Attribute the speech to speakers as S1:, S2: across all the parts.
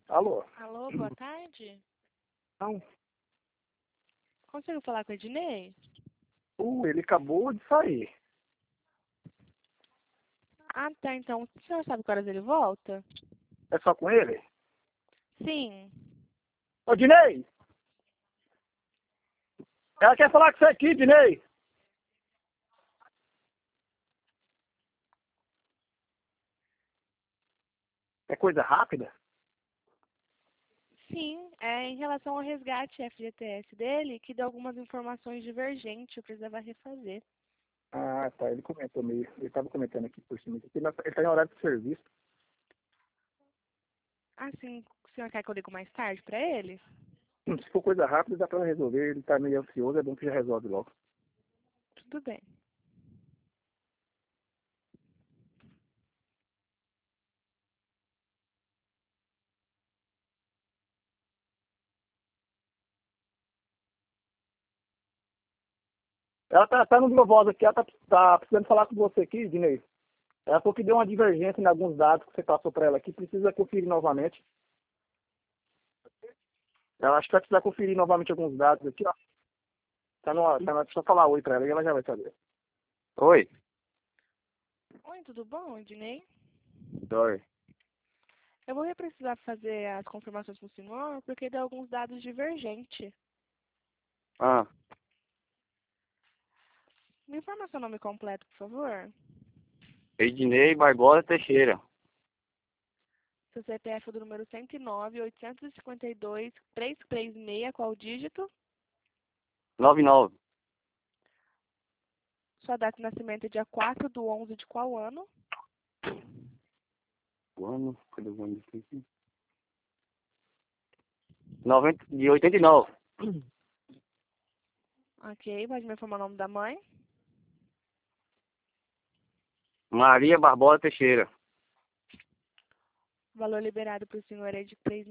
S1: Alô?
S2: Alô, boa tarde.
S1: Não.
S2: Consigo falar com o Ednei?
S1: Ele acabou de sair.
S2: Ah, tá, então. O senhor sabe que horas ele volta?
S1: É só com ele?
S2: Sim.
S1: Ô, Dinei! Ela quer falar com você aqui, Dinei! É coisa rápida?
S2: Sim, é em relação ao resgate FGTS dele, que deu algumas informações divergentes, eu precisava refazer.
S1: Ah, tá. Ele comentou meio. Ele estava comentando aqui por cima. Ele está em horário de serviço.
S2: Ah, sim. O senhor quer que eu ligue mais tarde pra ele?
S1: Se for coisa rápida, dá pra resolver. Ele tá meio ansioso, é bom que já resolve logo.
S2: Tudo bem.
S1: Ela tá no Viva Voz aqui, ela tá precisando falar com você aqui, Dinei. Ela falou que deu uma divergência em alguns dados que você passou pra ela aqui, precisa conferir novamente. Ela acho que vai precisar conferir novamente alguns dados aqui, ó. Deixa eu falar oi pra ela e ela já vai saber. Oi.
S2: Oi, tudo bom, Ednei?
S1: Oi.
S2: Eu vou precisar fazer as confirmações com o senhor, porque deu alguns dados divergentes.
S1: Ah,
S2: Me informa seu nome completo, por favor.
S1: Ednei Barbosa Teixeira.
S2: Seu CPF é do número 109.852.336, qual dígito?
S1: 99.
S2: Sua data de nascimento é dia 4/11 de qual ano?
S1: O ano? Cadê o ano aqui? 89.
S2: Ok, pode me informar o nome da mãe?
S1: Maria Barbosa Teixeira.
S2: O valor liberado para o senhor é de R$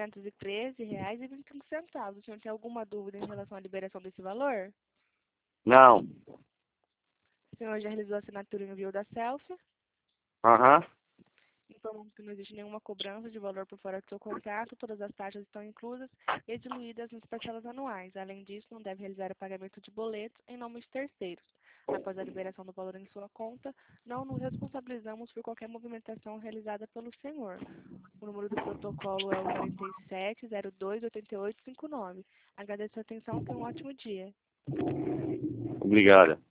S2: 3.313,25. O senhor tem alguma dúvida em relação à liberação desse valor?
S1: Não.
S2: O senhor já realizou a assinatura e envio da selfie?
S1: Aham.
S2: Informamos que não existe nenhuma cobrança de valor por fora do seu contrato, todas as taxas estão inclusas e diluídas nas parcelas anuais. Além disso, não deve realizar o pagamento de boletos em nome de terceiros. Após a liberação do valor em sua conta, não nos responsabilizamos por qualquer movimentação realizada pelo senhor. O número do protocolo é o 47028859. Agradeço a atenção e tenha um ótimo dia.
S1: Obrigada.